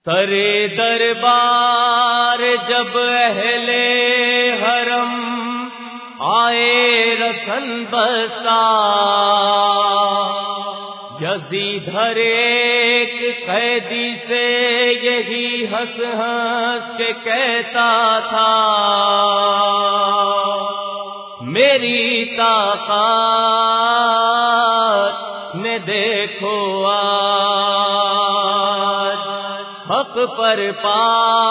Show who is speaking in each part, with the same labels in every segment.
Speaker 1: سرے دربار جب اہل حرم آئے رسن بسا، یزید ہر ایک قیدی سے یہی ہنس ہنس کے کہتا تھا، میری طاقت نے دیکھو آج حق پر پا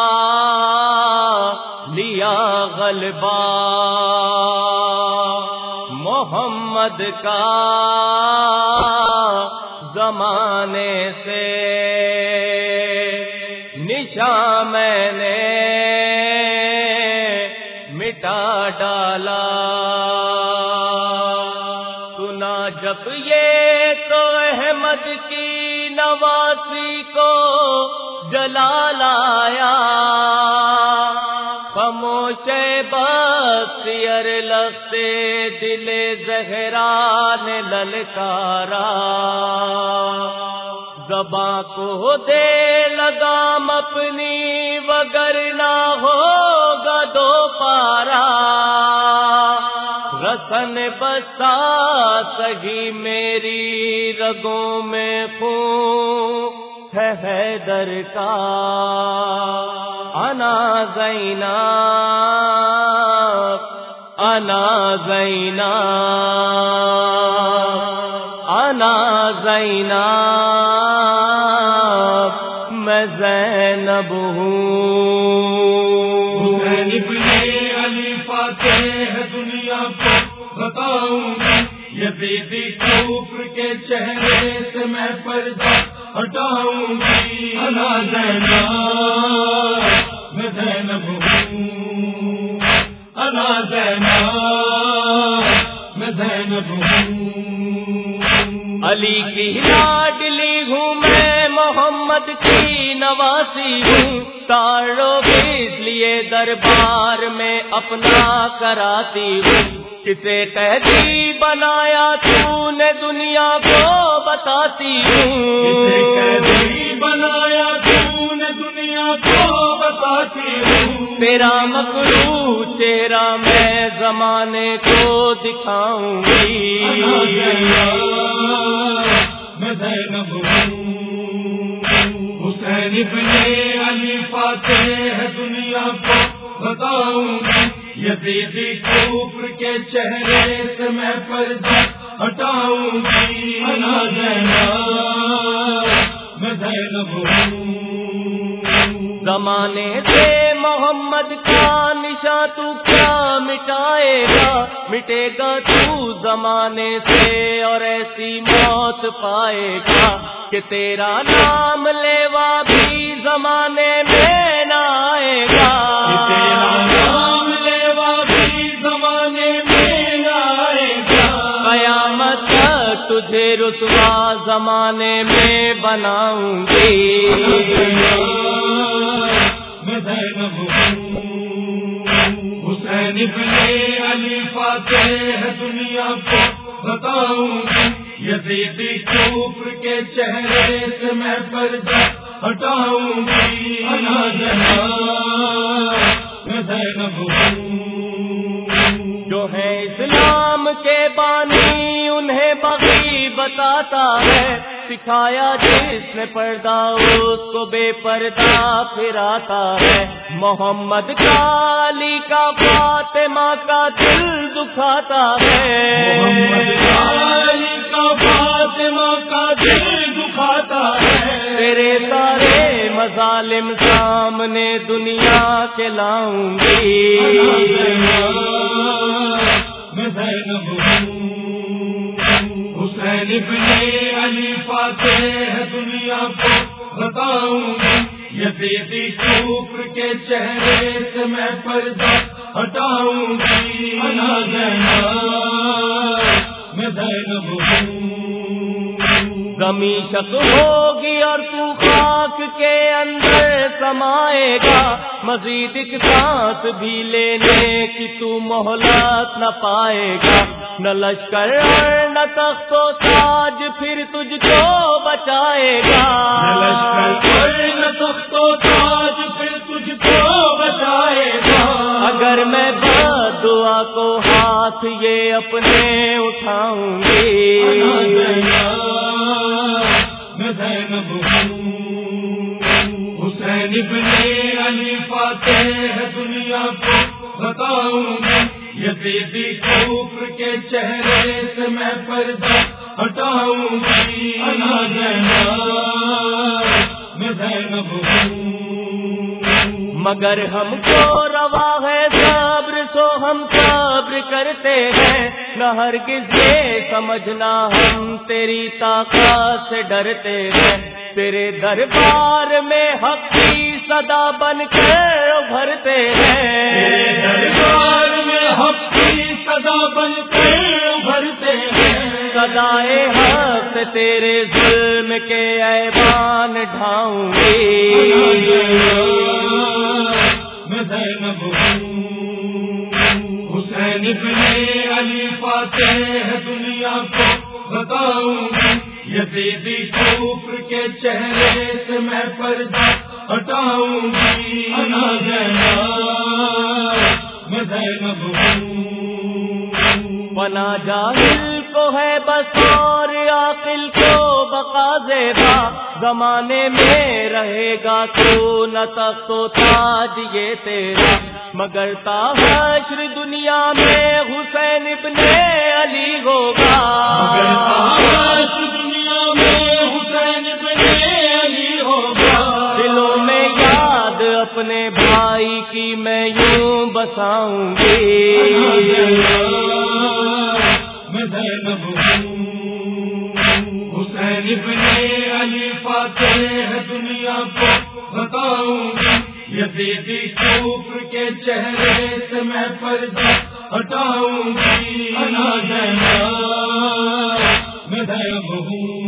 Speaker 1: لیا غلبہ، محمد کا زمانے سے نشان میں نے مٹا ڈالا۔ سنا جب یہ تو احمد کی نواسی کو جلال آیا، خاموش بختیار لختے دل زہرا نے للکارا، زباں کو دے لگام اپنی وگرنہ ہوگا دو پارا، رسن بسا سہی میری رگوں میں خون ہے حیدر کا، انا زینب انا زینب انا زینب میں زینب ہوں۔
Speaker 2: حسین ابن علی فاتح ہے دنیا کو بتاؤں گی، یزیدی کفر کے چہرے سے میں پردہ ہٹاؤں گی، انا زینب میں زینب ہوں، انا زینب میں زینب ہوں۔
Speaker 1: علی کی لاڈلی ہوں میں، محمد کی نواسی ہوں، تارو بھی اس لیے دربار میں اپنا کراتی ہوں، کسے قیدی بنایا تو نے دنیا کو بتاتی ہوں،
Speaker 2: کسے قیدی بنایا تو نے دنیا کو بتاتی ہوں،
Speaker 1: تیرا مکروہ چہرہ میں زمانے کو دکھاؤں گی،
Speaker 2: میں زینب ہوں۔ حسین ابن علی فاتح ہے دنیا کو بتاؤں گی، یزیدی کفر کے چہرے سے میں پردہ ہٹاؤں گی، انا زینب میں زینب ہوں۔
Speaker 1: زمانے سے محمد کا نشاں تو کیا مٹائے گا، مٹے گا تو زمانے سے اور ایسی موت پائے گا کہ تیرا نام لیوا بھی زمانے میں نہ آئے گا،
Speaker 2: تیرا نام لیوا بھی زمانے میں نہ آئے گا،
Speaker 1: قیامت تک تجھے رسوا زمانے میں بناؤں گی،
Speaker 2: میں زینب ہوں۔ حسین ابن علی فاتح ہے دنیا کو بتاؤں گی، یزیدی کفر کے چہرے سے میں پردہ ہٹاؤں گی، انا زینب میں زینب ہوں۔
Speaker 1: جو ہے اسلام کے بانی انہیں بغی بتاتا ہے، سکھایا جس نے پردہ اس کو بے پردہ پھراتا ہے، محمد کا علی کا فاطمہ کا دل دکھاتا ہے،
Speaker 2: محمد کا علی کا فاطمہ کا دل دکھاتا ہے،
Speaker 1: تیرے سارے مظالم سامنے دنیا کے لاؤں گی،
Speaker 2: میں زینب ہوں۔ حسین ابن علی فاتح ہے دنیا کو بتاؤں گی، یزیدی کفر کے چہرے سے میں پردہ ہٹاؤں گی، انا زینب میں زینب ہوں۔
Speaker 1: زمین شک ہوگی اور تو خاک کے اندر سمائے گا، مزید ایک سانس بھی لینے کی تو مہلت نہ پائے گا، نہ لشکر اور نہ تخت و تاج پھر تجھ کو بچائے گا،
Speaker 2: نہ لشکر اور نہ تخت و
Speaker 1: ہاتھ یہ اپنے اٹھاؤں گی،
Speaker 2: میں زینب ہوں، حسین ابن علی فاتح ہے دنیا کو بتاؤں گی، یزیدی کفر کے چہرے سے میں پردہ ہٹاؤں گی، میں زینب ہوں۔
Speaker 1: مگر ہم کو روا ہے صبر سو ہم صبر کرتے ہیں، نہ ہرگز یہ سمجھنا ہم تیری طاقت سے ڈرتے ہیں، تیرے دربار میں حق کی صدا بن کر ابھرتے ہیں،
Speaker 2: دربار میں حق کی صدا بن کر ابھرتے ہیں،
Speaker 1: صدائے حق سے تیرے ظلم کے ایوان ڈھاؤں گی،
Speaker 2: میں زینب ہوں، حسین ابن علی فاتح ہے دنیا کو بتاؤں گی، یزیدی کفر کے چہرے سے میں پردہ ہٹاؤں گی، میں زینب ہوں۔
Speaker 1: بنا جاہل کو ہے بس اور عاقل کو بقا زیبا، زمانے میں رہے گا تو نہ تخت و تاج یہ تیرا، مگر تا حشر دنیا میں حسین ابن علی ہوگا،
Speaker 2: مگر تا حشر دنیا میں حسین ابن علی ہوگا،
Speaker 1: دلوں میں یاد اپنے بھائی کی میں یوں بساؤں گی،
Speaker 2: میں زینب ہوں، حسین ابن علی فاتح ہے دنیا کو بتاؤں گی، یزیدی کفر کے چہرے سے میں پردہ ہٹاؤں گی، میں زینب ہوں۔